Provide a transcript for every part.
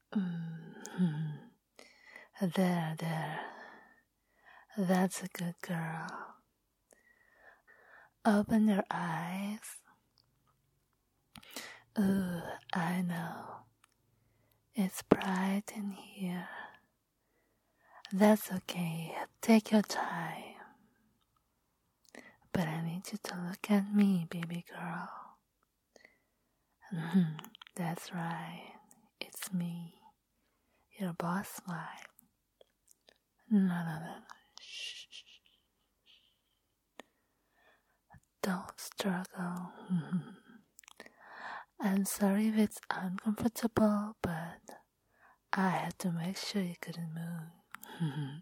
Mm. There. That's a good girl. Open your eyes. Ooh, I know. It's bright in here. That's okay. Take your time. But I need you to look at me, baby girl. That's right. It's me, your boss wife. No. Shh. Don't struggle. I'm sorry if it's uncomfortable, but I had to make sure you couldn't move.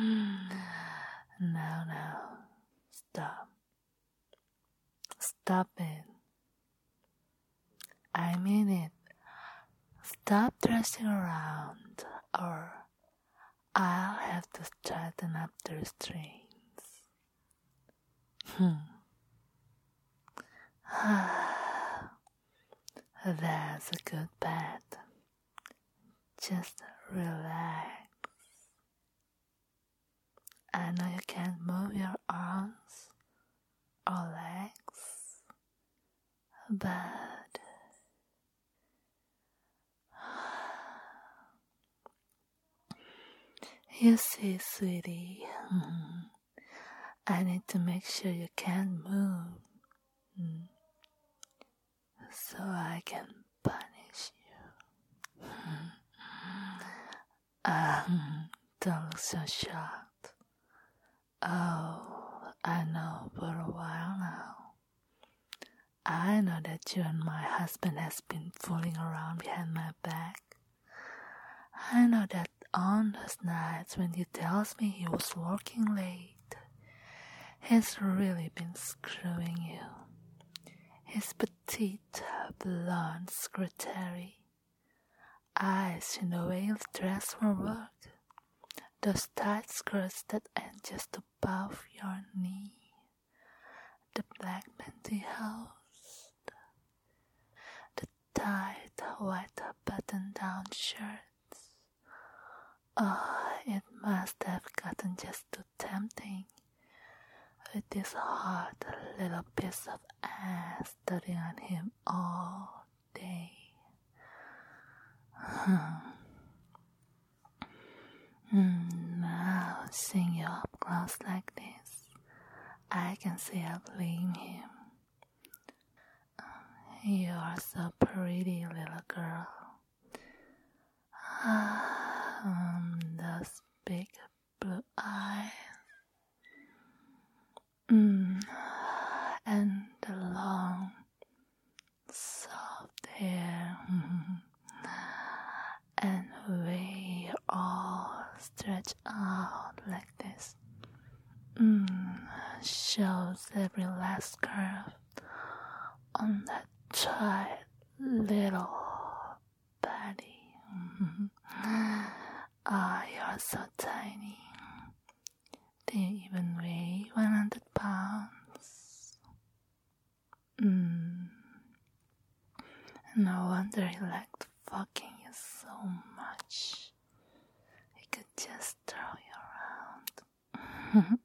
Now, stop. Stop it. I mean it. Stop dressing around, or I'll have to tighten up the restraints. That's a good bet. Just relax. I know you can't move your arms or legs, but you see, sweetie, I need to make sure you can't move, so I can punish you. Don't look so shocked. Oh, I know for a while now. I know that you and my husband has been fooling around behind my back. I know that on those nights when he tells me he was working late, he's really been screwing you. His petite, blonde secretary, eyes in the way you dress for work, those tight skirts that end just above your knee, the black pantyhose, the tight white button-down shirts. Oh, it must have gotten just too tempting with this hot little piece of ass sitting on him all day. Now, seeing you up close like this, I can see I blame him. You are so pretty, little girl. Those big blue eyes. And the long, soft hair. And way you're all stretched out like this. Shows every last curve on that tight little body. You're so tiny. Do you even weigh 100 pounds? No wonder he liked fucking you so much. He could just throw you around.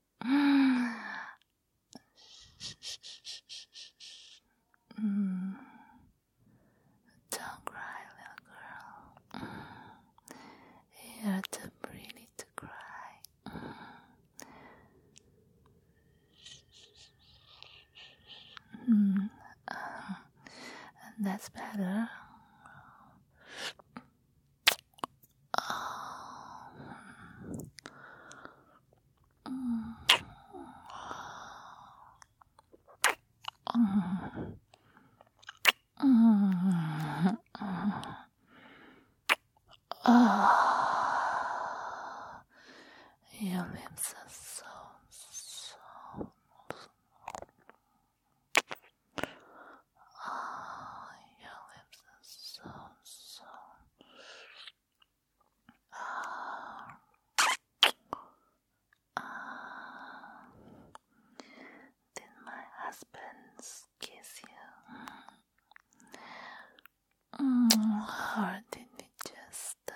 Don't cry, little girl. You're too pretty to cry. That's better. Your lips are so your lips are so Did my husband kiss you? Or did he just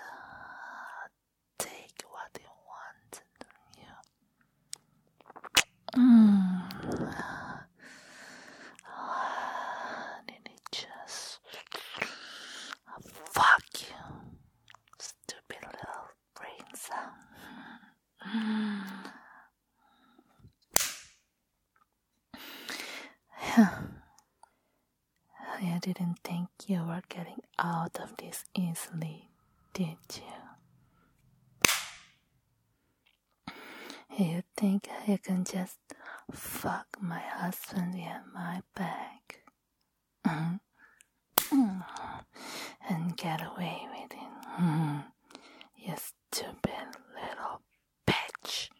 you were getting out of this easily, did you? You think you can just fuck my husband behind my back and get away with it? You stupid little bitch.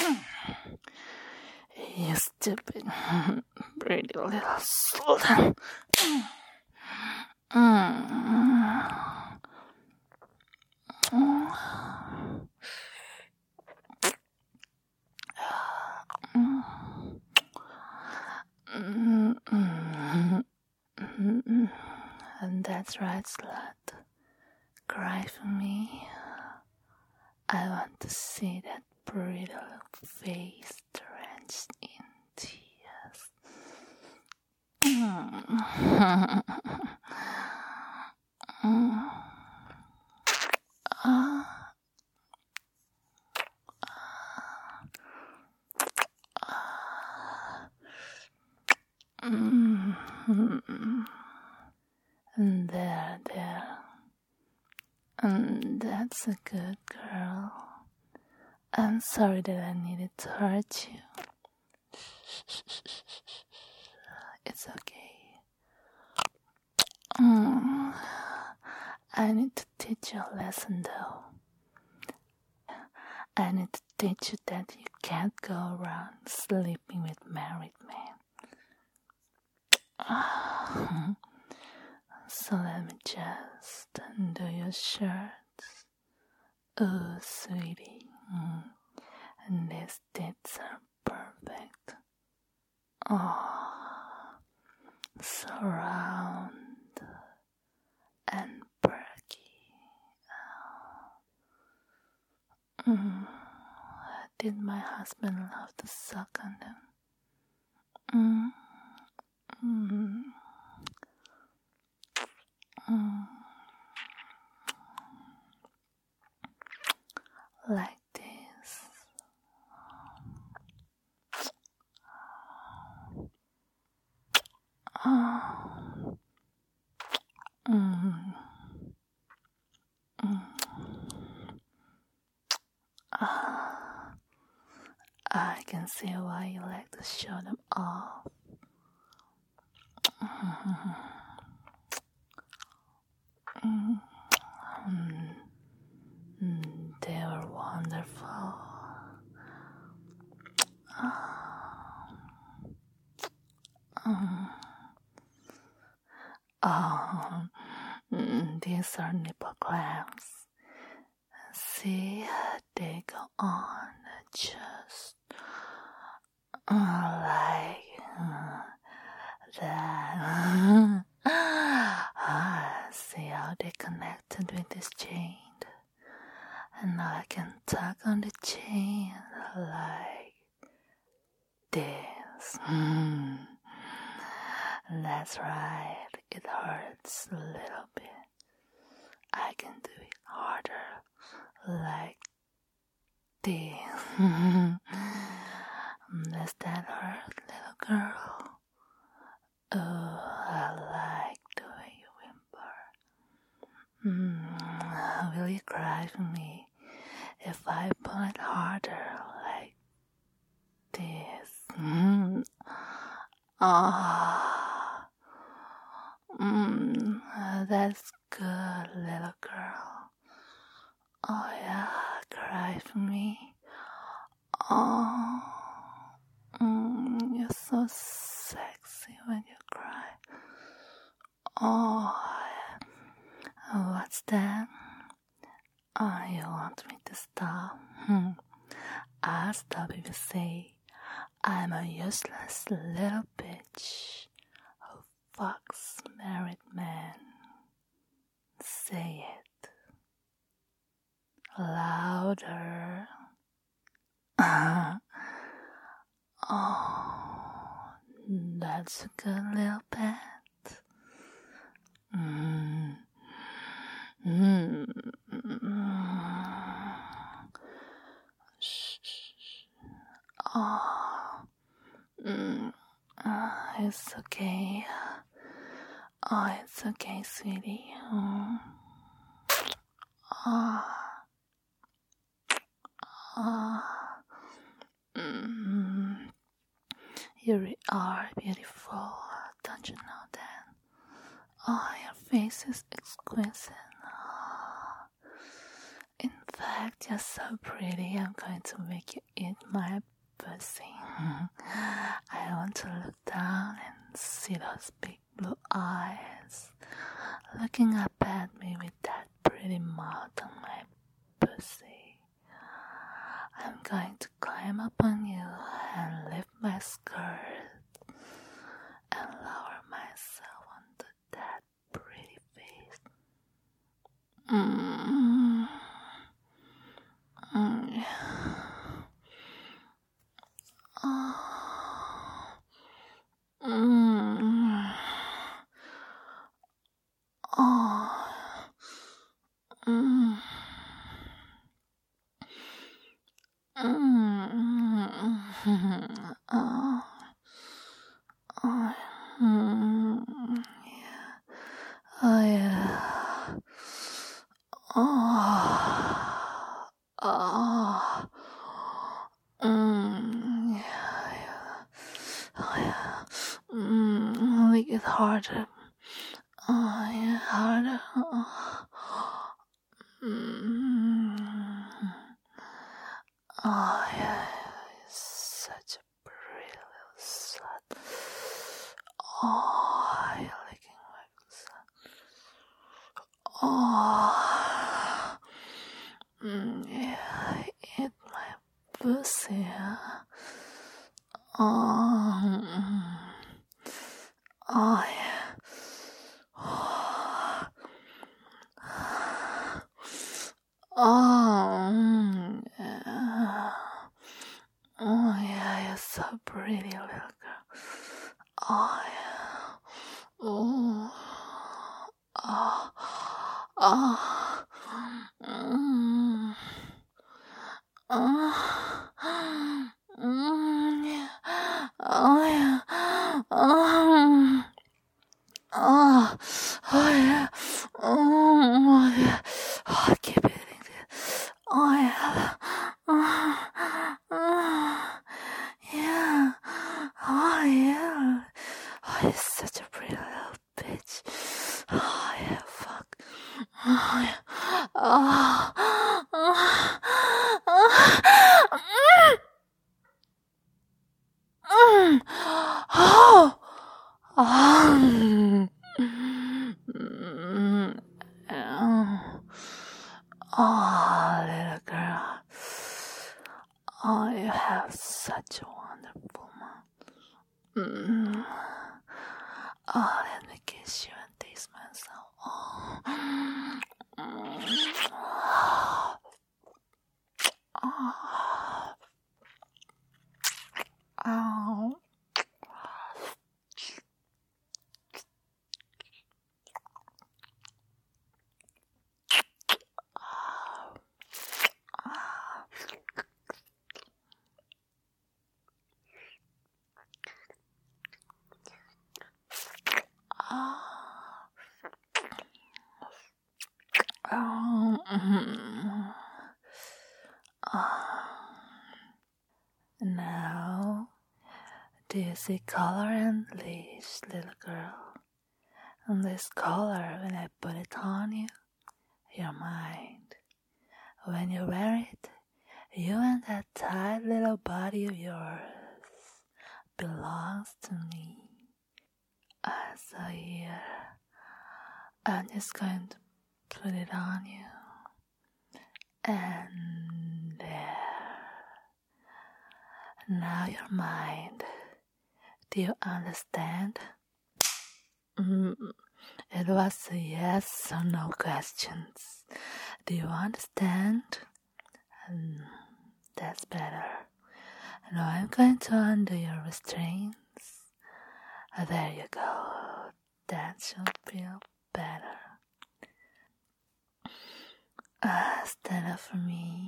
You stupid, pretty little sultan. And that's right, slut. Cry for me. I want to see that pretty little face drenched in tears. There. That's a good girl. I'm sorry that I needed to hurt you. It's okay. I need to teach you a lesson though. I need to teach you that you can't go around sleeping with married men. So let me just undo your shirts. Oh, sweetie. And these tits are perfect. Oh, so round and perky. Did my husband love to suck on them? Like this. I can see why you like to show them off. They were wonderful. These are nipple clamps. See, they go on just like that. See how they connected with this chain. And now I can tug on the chain like this. That's right, it hurts a little bit. I can do it harder, like this. Does that hurt, little girl? Oh, I like the way you whimper. Will you cry for me if I pull it harder, like this? That's good, little girl. Oh yeah, cry for me. Oh, you're so sexy when you cry. Oh, what's that? Oh, you want me to stop? I'll stop if you say I'm a useless little bitch who fucks married men. Say it louder. Oh, that's a good little pet. Oh, it's okay. Oh, it's okay, sweetie. Oh. Oh. You really are beautiful, don't you know that? Oh, your face is exquisite. Oh. In fact, you're so pretty, I'm going to make you eat my pussy. I want to look down and see those big blue eyes looking up at me with that pretty mouth on my pussy. I'm going to climb up on you and lift my skirt and lower myself onto that pretty face. Oh yeah. Make it harder. Oh yeah, harder. Oh yeah, such a pretty little slut. Oh, you're licking my slut. Oh, yeah, eat my pussy. Oh, oh yeah. Oh, yeah. Oh yeah, you're so pretty, little girl. Oh yeah. Oh. Oh. Oh. Yeah. Oh yeah. Oh. Oh. Oh yeah. Oh yeah. Oh, keep eating this. Oh yeah. Yeah. Oh yeah. Oh, you're such a pretty little bitch. Oh yeah, fuck. Oh yeah. Oh. Oh. Oh, little girl. Oh, you have such a wonderful mouth. Oh, let me kiss you and taste myself. Oh. Oh. Now, do you see color and leash, little girl? And this color, when I put it on you, you're mine. When you wear it, you and that tight little body of yours belongs to me. So here, I'm just going to put it on you. And there. Now you're mine. Do you understand? It was a yes or no questions. Do you understand? That's better. Now I'm going to undo your restraints. There you go. That should feel better. Stand up for me.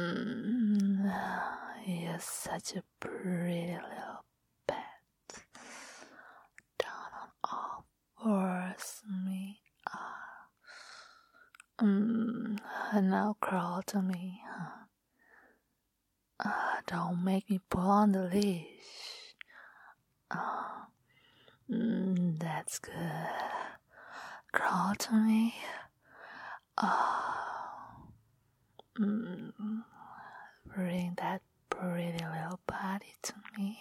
You're such a pretty little pet. And now crawl to me. Don't make me pull on the leash. That's good. Crawl to me. Bring that pretty little body to me.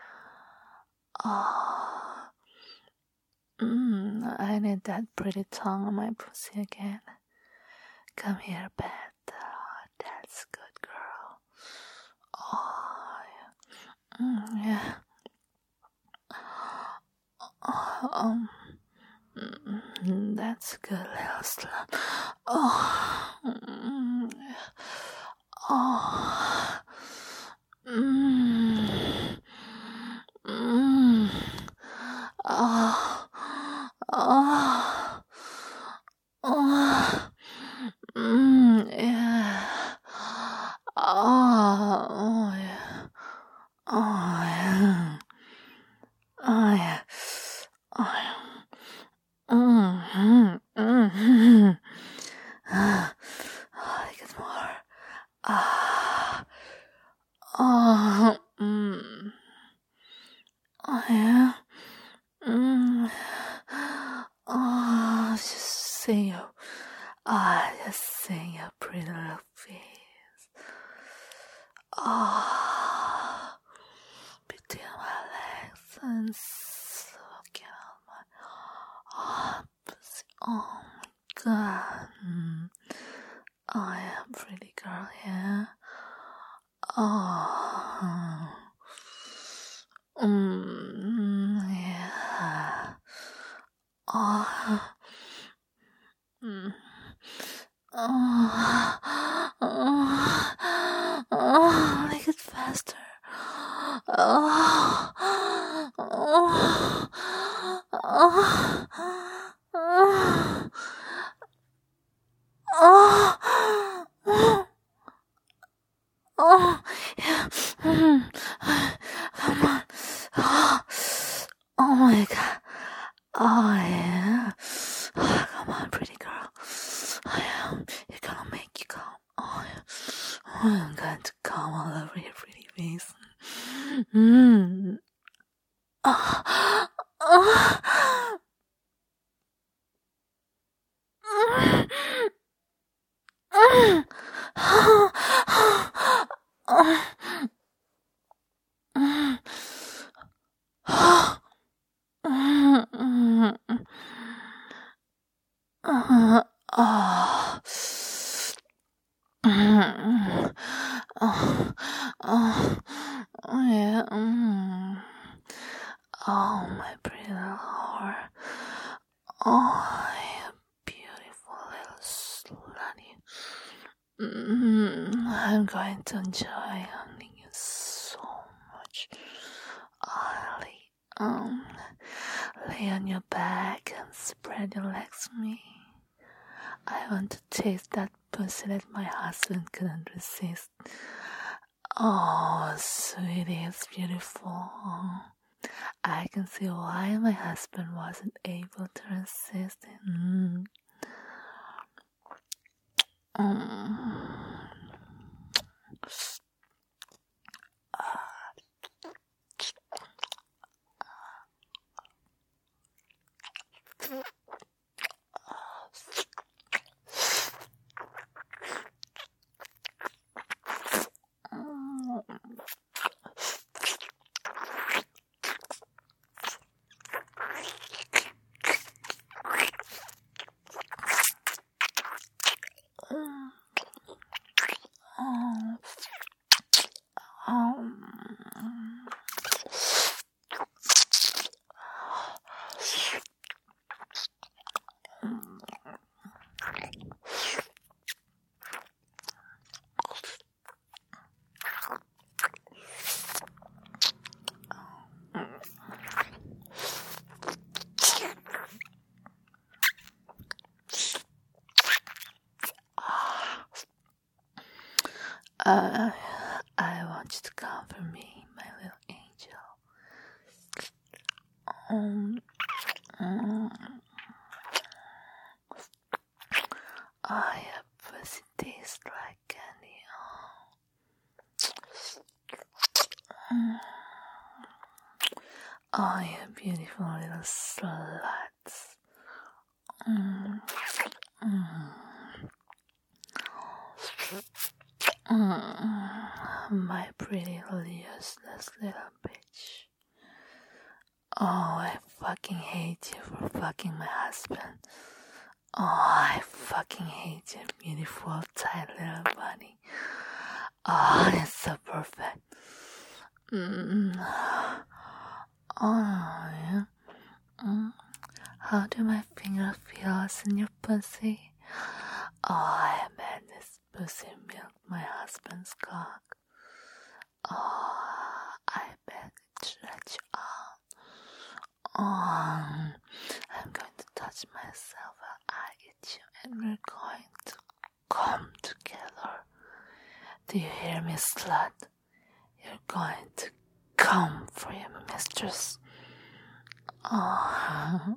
I need that pretty tongue on my pussy again. Come here, pet. That's good, girl. Yeah. That's a good little slut. Get more. Yeah. Just see your pretty little face. Between my legs and sucking on my pussy. Oh my god. Yeah, pretty girl, yeah. Yeah. Make it faster. Yeah. Come on. Oh my god. Oh yeah. Come on, pretty girl. You're gonna make you come. I'm going to come all over your pretty face. Yeah. Oh, my pretty little whore. Oh, you beautiful little slutty. I'm going to enjoy owning you so much. Lay on your back and spread your legs to me. I want to taste that pussy that my husband couldn't resist. Oh, sweetie, it's beautiful. I can see why my husband wasn't able to resist it. Oh, you beautiful little sluts. My pretty little useless little bitch. Oh, I fucking hate you for fucking my husband. Oh, I fucking hate your beautiful tight little body. Oh, it's so perfect. Oh, yeah. How do my fingers feel in your pussy? Oh, I bet this pussy milked my husband's cock. Oh, I bet it stretched out. Oh, I'm going to touch myself while I eat you, and we're going to come together. Do you hear me, slut? You're going to come for your mistress. Oh.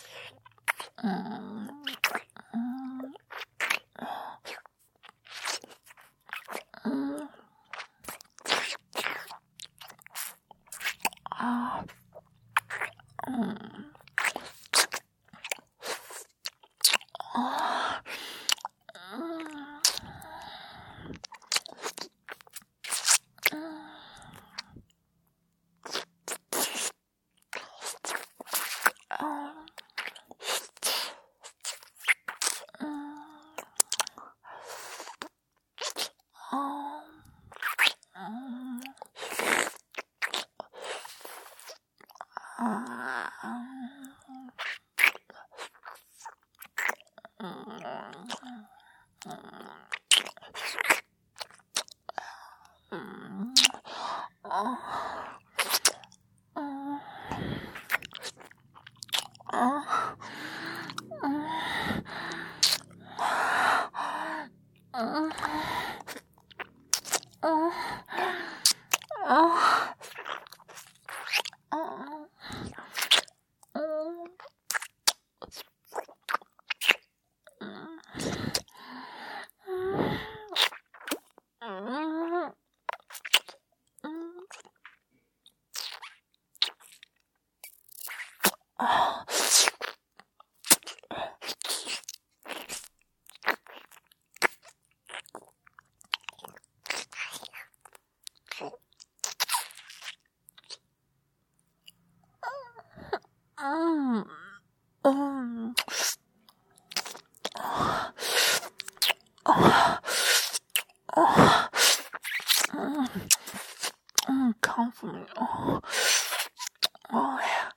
Come for me. Oh, yeah.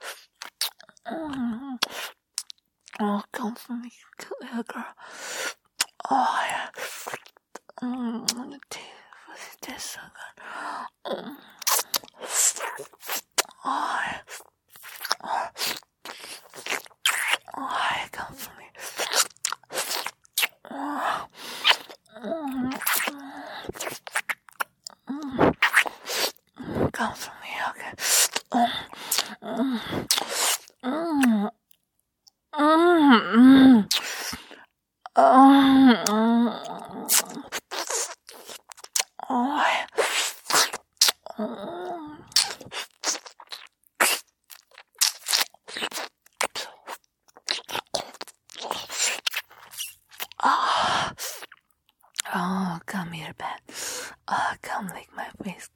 Oh, come for me, little girl. Oh, yeah. The teeth tastes so good. Oh, yeah. Oh, yeah, come for me. Come for me, okay. Oh, come here, Ben. Oh, come lick my face.